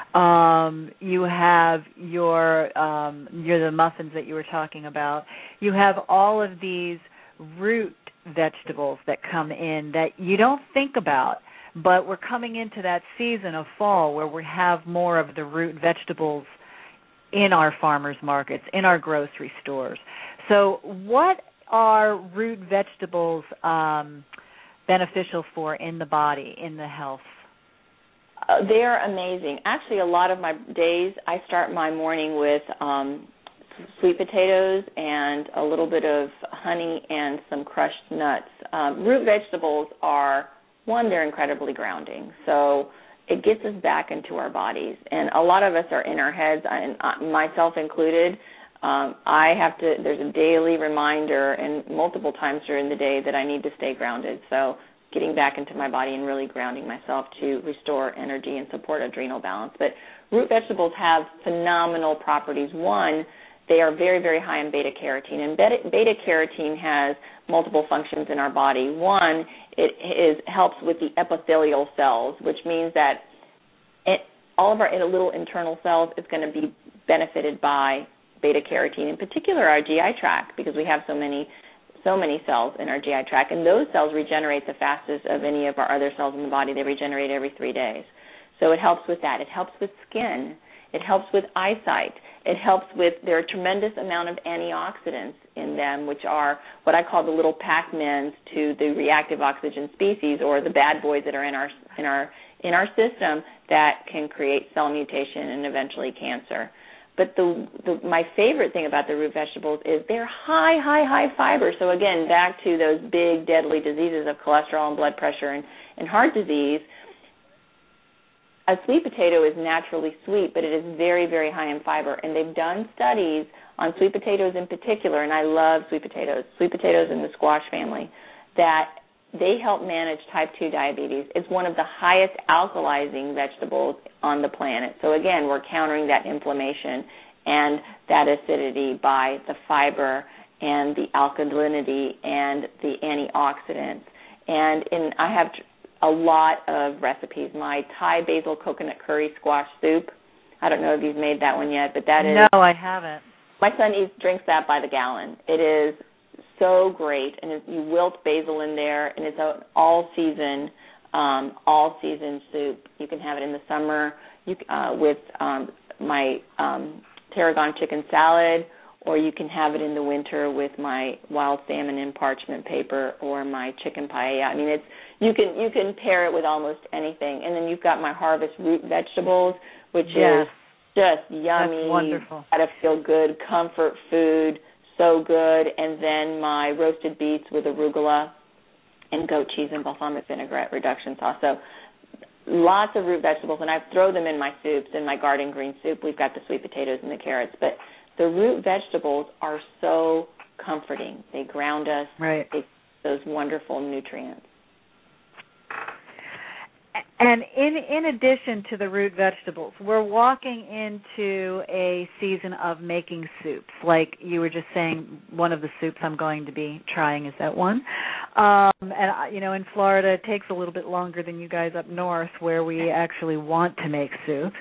Um, you have your um, you're the muffins that you were talking about. You have all of these root vegetables that come in that you don't think about, but we're coming into that season of fall where we have more of the root vegetables in our farmers markets, in our grocery stores. So what are root vegetables um, beneficial for in the body, in the health? Uh, they're amazing. Actually, a lot of my days, I start my morning with um, sweet potatoes and a little bit of honey and some crushed nuts. Um, root vegetables are, one, they're incredibly grounding. So it gets us back into our bodies. And a lot of us are in our heads, and myself included. Um, I have to, there's a daily reminder and multiple times during the day that I need to stay grounded. So getting back into my body and really grounding myself to restore energy and support adrenal balance. But root vegetables have phenomenal properties. One, they are very, very high in beta-carotene, and beta- beta-carotene has multiple functions in our body. One, it is, helps with the epithelial cells, which means that it, all of our little internal cells is going to be benefited by beta-carotene, in particular our G I tract, because we have so many so many cells in our G I tract, and those cells regenerate the fastest of any of our other cells in the body. They regenerate every three days. So it helps with that. It helps with skin. It helps with eyesight. It helps with, there are a tremendous amount of antioxidants in them, which are what I call the little Pac-Mans to the reactive oxygen species, or the bad boys that are in our in our in our system that can create cell mutation and eventually cancer. But the, the my favorite thing about the root vegetables is they're high, high, high fiber. So again, back to those big deadly diseases of cholesterol and blood pressure and, and heart disease. A sweet potato is naturally sweet, but it is very, very high in fiber. And they've done studies on sweet potatoes in particular, and I love sweet potatoes, sweet potatoes in the squash family, that they help manage type two diabetes. It's one of the highest alkalizing vegetables on the planet. So, again, we're countering that inflammation and that acidity by the fiber and the alkalinity and the antioxidants. And in, I have a lot of recipes. My Thai basil coconut curry squash soup, I don't know if you've made that one yet, but that is... No, I haven't. My son eats, drinks that by the gallon. It is so great, and it, you wilt basil in there, and it's an all-season, um, all-season soup. You can have it in the summer you, uh, with um, my um, tarragon chicken salad, or you can have it in the winter with my wild salmon in parchment paper or my chicken paella. I mean, it's you can you can pair it with almost anything. And then you've got my harvest root vegetables, which yes. is just yummy. That's wonderful. Gotta feel good, comfort food, so good. And then my roasted beets with arugula and goat cheese and balsamic vinaigrette reduction sauce. So lots of root vegetables, and I throw them in my soups. In my garden green soup, we've got the sweet potatoes and the carrots, but the root vegetables are so comforting. They ground us. Right. They, those wonderful nutrients. And in in addition to the root vegetables, we're walking into a season of making soups. Like you were just saying, one of the soups I'm going to be trying is that one. Um, and, you know, in Florida, it takes a little bit longer than you guys up north where we actually want to make soup.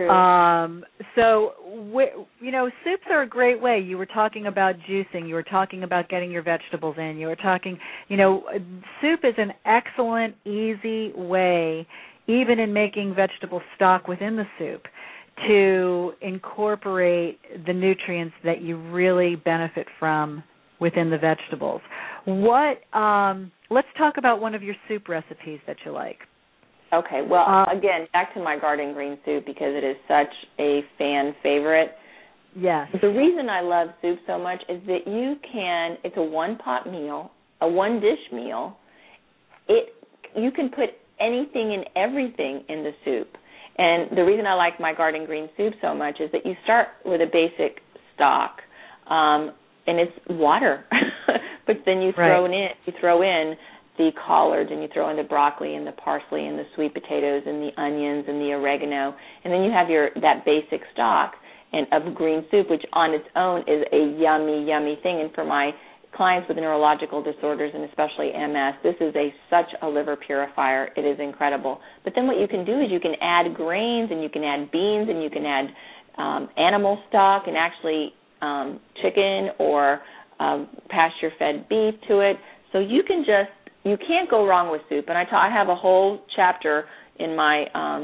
Um, so, you know, soups are a great way. You were talking about juicing. You were talking about getting your vegetables in. You were talking, you know, soup is an excellent, easy way, even in making vegetable stock within the soup, to incorporate the nutrients that you really benefit from within the vegetables. What? Um, let's talk about one of your soup recipes that you like. Okay. Well, uh, again, back to my garden green soup because it is such a fan favorite. Yes. The reason I love soup so much is that you can, it's a one-pot meal, a one-dish meal. It you can put anything and everything in the soup. And the reason I like my garden green soup so much is that you start with a basic stock, um, and it's water. But then you throw right. in you throw in the collards, and you throw in the broccoli and the parsley and the sweet potatoes and the onions and the oregano, and then you have your that basic stock and of green soup, which on its own is a yummy, yummy thing. And for my clients with neurological disorders and especially M S, this is a such a liver purifier. It is incredible. But then what you can do is you can add grains, and you can add beans, and you can add um, animal stock, and actually um, chicken or um, pasture-fed beef to it. So you can just you can't go wrong with soup. And I, ta- I have a whole chapter in my um,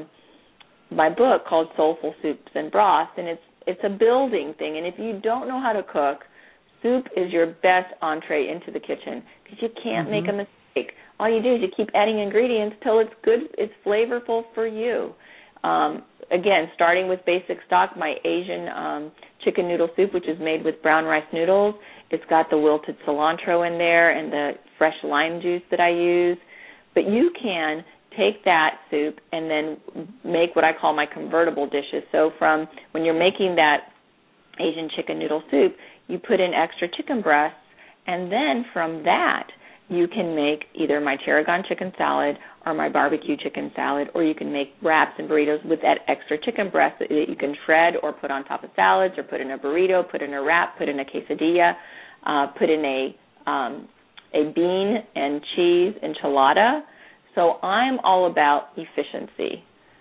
my book called Soulful Soups and Broths, and it's it's a building thing. And if you don't know how to cook, soup is your best entree into the kitchen because you can't mm-hmm. make a mistake. All you do is you keep adding ingredients till it's good, it's flavorful for you. Um, again, starting with basic stock, my Asian um, chicken noodle soup, which is made with brown rice noodles. It's got the wilted cilantro in there and the fresh lime juice that I use. But you can take that soup and then make what I call my convertible dishes. So from when you're making that Asian chicken noodle soup, you put in extra chicken breasts, and then from that you can make either my tarragon chicken salad or my barbecue chicken salad, or you can make wraps and burritos with that extra chicken breast that you can shred or put on top of salads or put in a burrito, put in a wrap, put in a quesadilla, uh, put in a um, a bean and cheese enchilada. So I'm all about efficiency.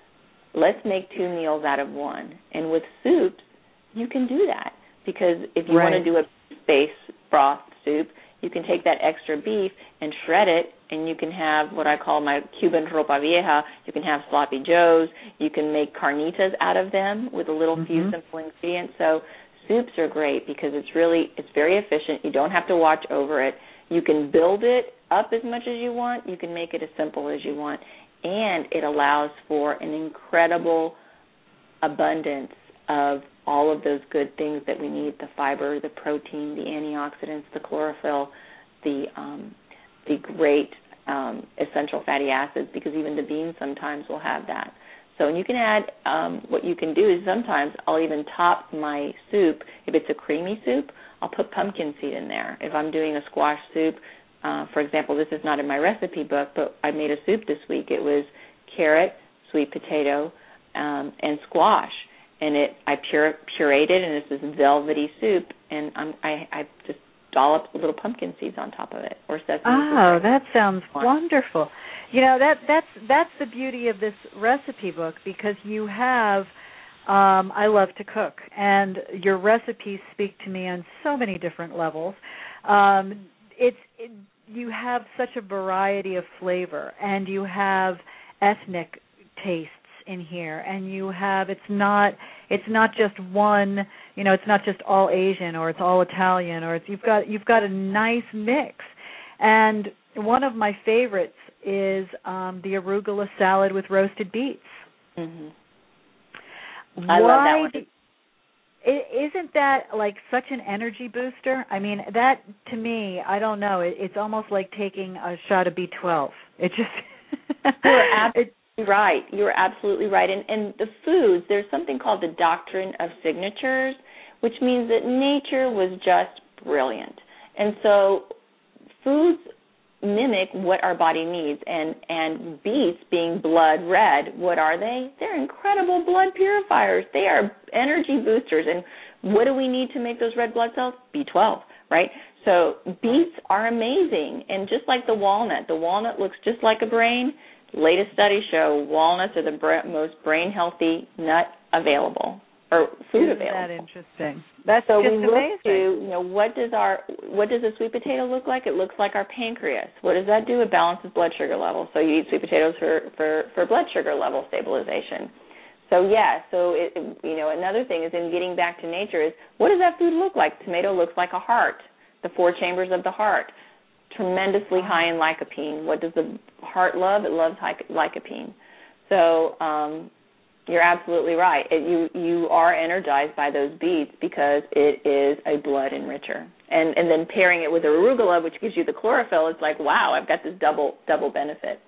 Let's make two meals out of one. And with soups, you can do that. Because if you right. want to do a base broth soup, you can take that extra beef and shred it, and you can have what I call my Cuban ropa vieja. You can have sloppy joes. You can make carnitas out of them with a little mm-hmm. few simple ingredients. So soups are great because it's really, it's very efficient. You don't have to watch over it. You can build it up as much as you want. You can make it as simple as you want. And it allows for an incredible abundance of all of those good things that we need, the fiber, the protein, the antioxidants, the chlorophyll, the um, the great um, essential fatty acids, because even the beans sometimes will have that. So and you can add, um, what you can do is sometimes I'll even top my soup. If it's a creamy soup, I'll put pumpkin seed in there. If I'm doing a squash soup, uh, for example, this is not in my recipe book, but I made a soup this week. It was carrot, sweet potato, um, and squash. And it, I pure, pureed it, and it's this velvety soup, and I'm, I, I just dollop little pumpkin seeds on top of it, or sesame seeds. Oh, that sounds wonderful. You know, that that's that's the beauty of this recipe book, because you have. Um, I love to cook, and your recipes speak to me on so many different levels. Um, it's it, you have such a variety of flavor, and you have ethnic tastes in here, and you have it's not it's not just one, you know, it's not just all Asian or it's all Italian, or it's you've got you've got a nice mix. And one of my favorites is um, the arugula salad with roasted beets. Mm-hmm. I Why, love that one. It, isn't that like such an energy booster? I mean, that to me, I don't know. It, it's almost like taking a shot of B twelve. It just You're absolutely right. You're absolutely right. And, and the foods, there's something called the doctrine of signatures, which means that nature was just brilliant. And so foods mimic what our body needs, and, and beets being blood red, what are they? They're incredible blood purifiers. They are energy boosters. And what do we need to make those red blood cells? B twelve, right? So beets are amazing. And just like the walnut, the walnut looks just like a brain. Latest studies show walnuts are the br- most brain-healthy nut available, or food Isn't available. that interesting? That's so just we look amazing. to, you know, what does our what does a sweet potato look like? It looks like our pancreas. What does that do? It balances blood sugar levels. So you eat sweet potatoes for, for, for blood sugar level stabilization. So yeah, so it, you know, another thing is in getting back to nature is what does that food look like? Tomato looks like a heart, the four chambers of the heart, tremendously high in lycopene. What does the heart love? It loves lycopene. So um, you're absolutely right. It, you you are energized by those beets because it is a blood enricher. And and then pairing it with arugula, which gives you the chlorophyll, it's like, wow, I've got this double double benefit.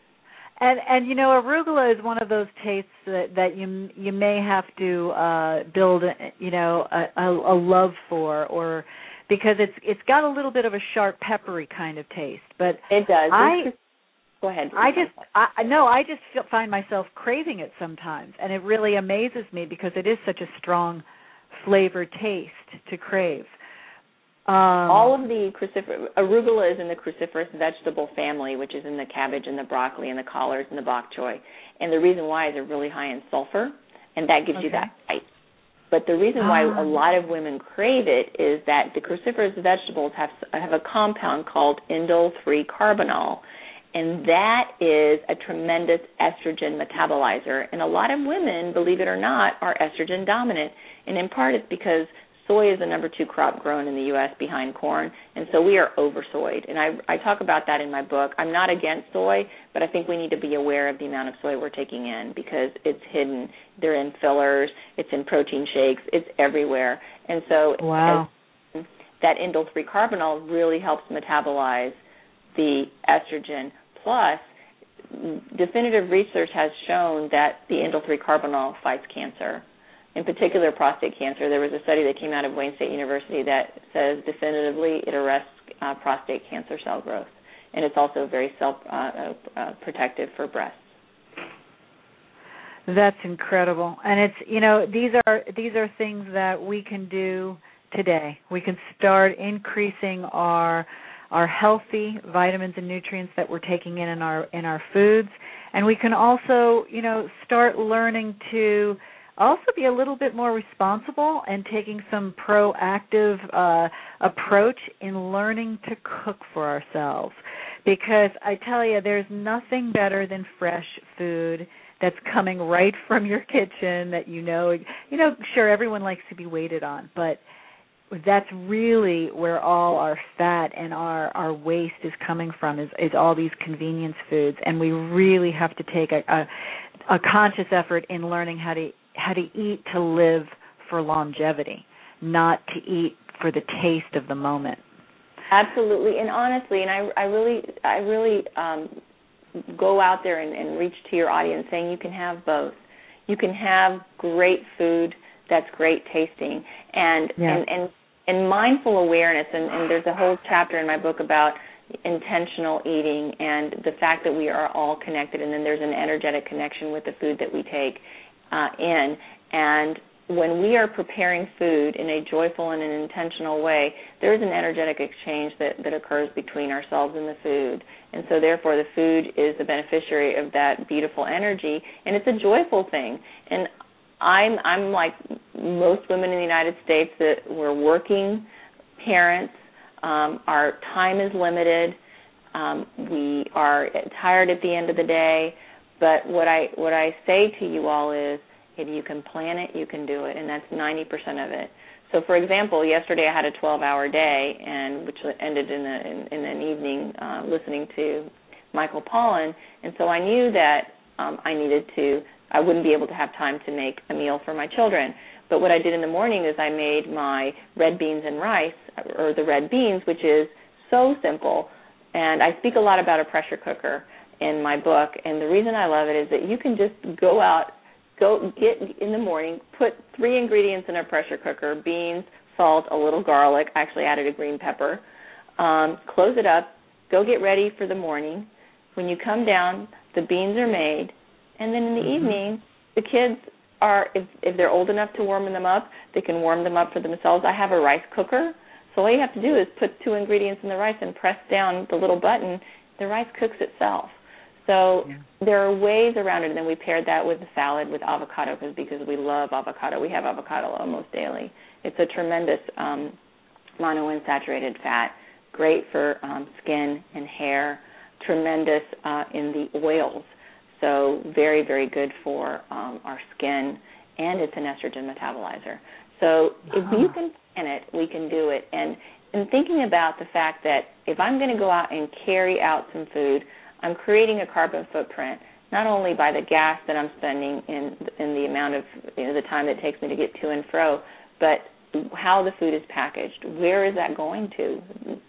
And and you know, arugula is one of those tastes that, that you you may have to uh, build, you know, a, a, a love for, or because it's it's got a little bit of a sharp, peppery kind of taste. But it does. I go ahead. I just I no, I just feel, find myself craving it sometimes, and it really amazes me because it is such a strong flavored taste to crave. Um, All of the cruciferous, arugula is in the cruciferous vegetable family, which is in the cabbage and the broccoli and the collards and the bok choy. And the reason why is they're really high in sulfur, and that gives okay. you that bite. But the reason why ah. a lot of women crave it is that the cruciferous vegetables have have a compound called indole three carbinol, and that is a tremendous estrogen metabolizer. And a lot of women, believe it or not, are estrogen dominant, and in part it's because soy is the number two crop grown in the U S behind corn, and so we are over-soyed. And I, I talk about that in my book. I'm not against soy, but I think we need to be aware of the amount of soy we're taking in because it's hidden. They're in fillers. It's in protein shakes. It's everywhere. And so wow. as, that indole three carbinol really helps metabolize the estrogen. Plus, definitive research has shown that the indole three carbinol fights cancer. In particular, prostate cancer. There was a study that came out of Wayne State University that says definitively it arrests uh, prostate cancer cell growth, and it's also very self uh, uh, uh, protective for breasts. That's incredible, and it's you know these are these are things that we can do today. We can start increasing our our healthy vitamins and nutrients that we're taking in in our in our foods, and we can also you know start learning to also be a little bit more responsible and taking some proactive uh, approach in learning to cook for ourselves. Because I tell you, there's nothing better than fresh food that's coming right from your kitchen that you know, you know, sure, everyone likes to be waited on, but that's really where all our fat and our, our waste is coming from is, is all these convenience foods. And we really have to take a, a, a conscious effort in learning how to how to eat to live for longevity, not to eat for the taste of the moment. Absolutely, and honestly, and I, I really, I really um, go out there and, and reach to your audience saying you can have both. You can have great food that's great tasting, and yeah. and, and and mindful awareness. And, and there's a whole chapter in my book about intentional eating and the fact that we are all connected, and then there's an energetic connection with the food that we take Uh, in, and when we are preparing food in a joyful and an intentional way, there is an energetic exchange that, that occurs between ourselves and the food, and so therefore the food is the beneficiary of that beautiful energy, and it's a joyful thing. And I'm I'm like most women in the United States that were working parents. Um, our time is limited. Um, we are tired at the end of the day. But what I what I say to you all is, if you can plan it, you can do it, and that's ninety percent of it. So, for example, yesterday I had a twelve-hour day, and which ended in, a, in, in an evening uh, listening to Michael Pollan, and so I knew that um, I needed to, I wouldn't be able to have time to make a meal for my children. But what I did in the morning is I made my red beans and rice, or the red beans, which is so simple, and I speak a lot about a pressure cooker in my book, and the reason I love it is that you can just go out, go get in the morning, put three ingredients in a pressure cooker, beans, salt, a little garlic. I actually added a green pepper. Um, close it up, go get ready for the morning. When you come down, the beans are made, and then in the mm-hmm. evening, the kids are, if, if they're old enough to warm them up, they can warm them up for themselves. I have a rice cooker, so all you have to do is put two ingredients in the rice and press down the little button. The rice cooks itself. So yeah. there are ways around it, and then we paired that with the salad with avocado because we love avocado. We have avocado almost daily. It's a tremendous um, monounsaturated fat, great for um, skin and hair, tremendous uh, in the oils, so very, very good for um, our skin, and it's an estrogen metabolizer. So if uh-huh. you can plan it, we can do it. And, and thinking about the fact that if I'm going to go out and carry out some food, I'm creating a carbon footprint, not only by the gas that I'm spending in in the amount of, you know, the time it takes me to get to and fro, but how the food is packaged. Where is that going to?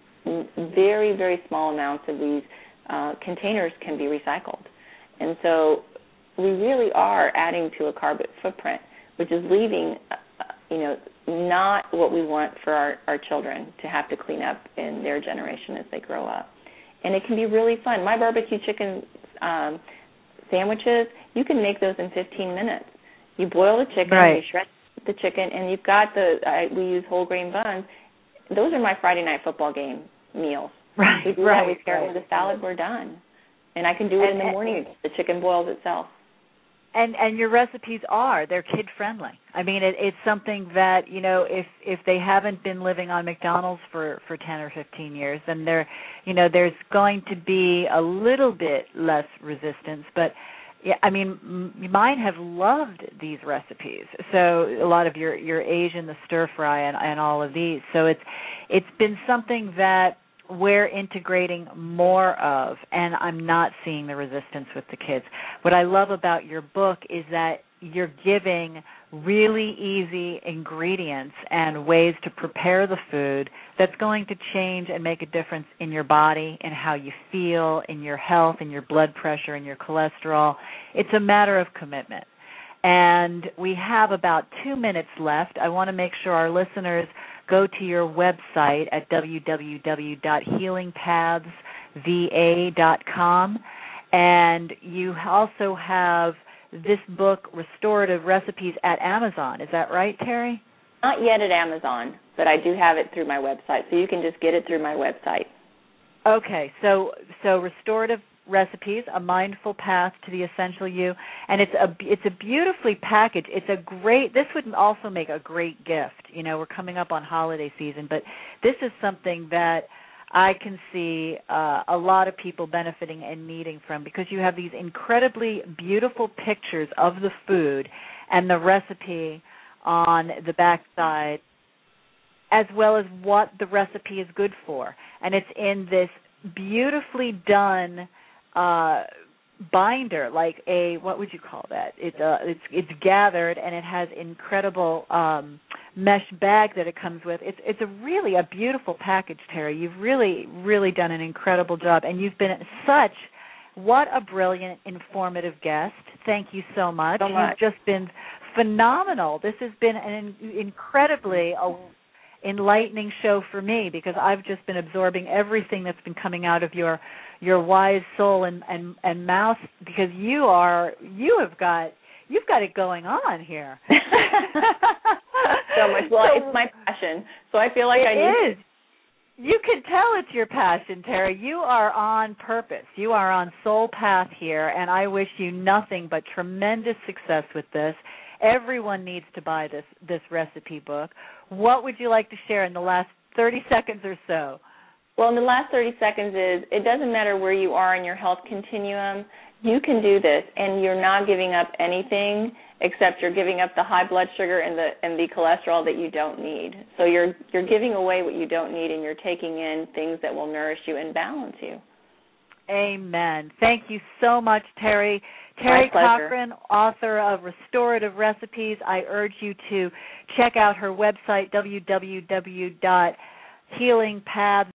Very, very small amounts of these uh, containers can be recycled. And so we really are adding to a carbon footprint, which is leaving, uh, you know, not what we want for our, our children to have to clean up in their generation as they grow up. And it can be really fun. My barbecue chicken um, sandwiches, you can make those in fifteen minutes. You boil the chicken, right. you shred the chicken, and you've got the, I, we use whole grain buns. Those are my Friday night football game meals. Right, we do right. that, we pair it with a salad, we're done. And I can do it and, in the morning. And, the chicken boils itself. And and your recipes are, they're kid-friendly. I mean, it, it's something that, you know, if if they haven't been living on McDonald's for, for ten or fifteen years, then they're, you know, there's going to be a little bit less resistance. But, yeah, I mean, m- mine have loved these recipes. So a lot of your, your Asian, the stir-fry, and, and all of these. So it's it's been something that we're integrating more of, and I'm not seeing the resistance with the kids. What I love about your book is that you're giving really easy ingredients and ways to prepare the food that's going to change and make a difference in your body and how you feel, in your health, in your blood pressure, in your cholesterol. It's a matter of commitment. And we have about two minutes left. I want to make sure our listeners go to your website at w w w dot healing paths v a dot com, and you also have this book, Restorative Recipes, at Amazon. Is that right, Terry? Not yet at Amazon, but I do have it through my website, so you can just get it through my website. Okay, so so Restorative Recipes, A Mindful Path to the Essential You, and it's a it's a beautifully packaged. It's a great. This would also make a great gift. You know, we're coming up on holiday season, but this is something that I can see uh, a lot of people benefiting and needing from, because you have these incredibly beautiful pictures of the food and the recipe on the backside, as well as what the recipe is good for, and it's in this beautifully done Uh, binder, like a, what would you call that? It's uh, it's it's gathered, and it has incredible um, mesh bag that it comes with. It's it's a really a beautiful package, Terry. You've really really done an incredible job, and you've been such what a brilliant, informative guest. Thank you so much. So much. You've just been phenomenal. This has been an incredibly uh, enlightening show for me, because I've just been absorbing everything that's been coming out of your your wise soul and, and, and mouth, because you are you have got you've got it going on here. So much. Well, so, it's my passion, so I feel like I need. It is. You can tell it's your passion, Terry. You are on purpose. You are on soul path here, and I wish you nothing but tremendous success with this. Everyone needs to buy this this recipe book. What would you like to share in the last thirty seconds or so. Well, in the last thirty seconds is, it doesn't matter where you are in your health continuum. You can do this, and you're not giving up anything except you're giving up the high blood sugar and the and the cholesterol that you don't need. So you're you're giving away what you don't need, and you're taking in things that will nourish you and balance you. Amen. Thank you so much, Terry. Terry Cochran, author of Restorative Recipes. I urge you to check out her website, w w w dot healing paths